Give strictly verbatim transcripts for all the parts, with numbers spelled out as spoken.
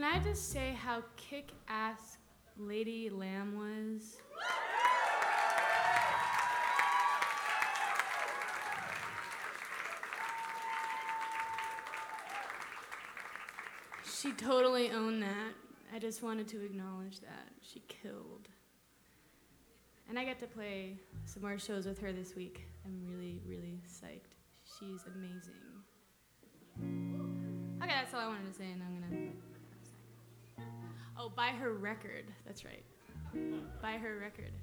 Can I just say how kick-ass Lady Lamb was? She totally owned that. I just wanted to acknowledge that. She killed. And I get to play some more shows with her this week. I'm really, really psyched. She's amazing. Okay, that's all I wanted to say, and I'm gonna... Oh, buy her record. That's right. Buy her record.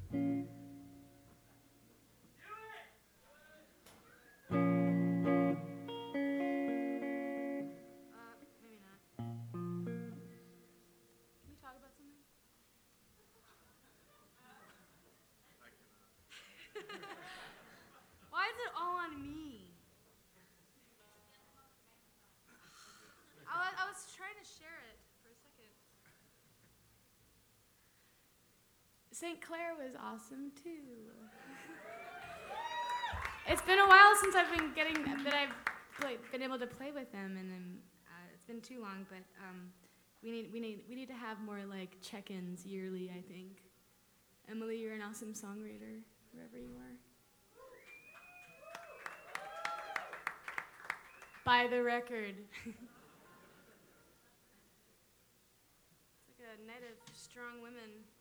Why is it all on me? I was, I was trying to share it for a second. Saint Clair was awesome too. It's been a while since I've been getting that I've play, been able to play with them, and then uh, it's been too long. But um, we need we need we need to have more like check-ins yearly. I think. Emily, you're an awesome songwriter, wherever you are. Buy the record. It's like a night of strong women.